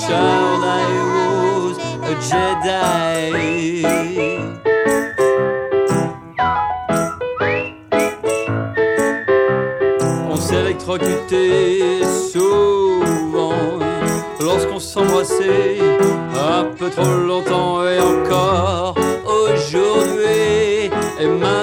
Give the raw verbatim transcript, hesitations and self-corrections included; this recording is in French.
child, I was a Jedi. On s'électrocutait souvent lorsqu'on s'embrassait un peu trop longtemps et encore aujourd'hui. Et maintenant